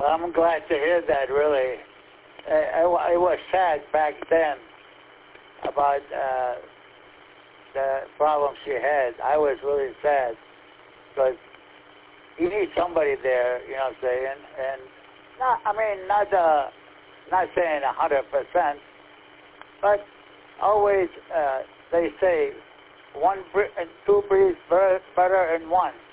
Well, I'm glad to hear that, really. I was sad back then about the problems she had. I was really sad because you need somebody there, you know what I'm saying? And not saying 100%, but always they say two breathes better than one.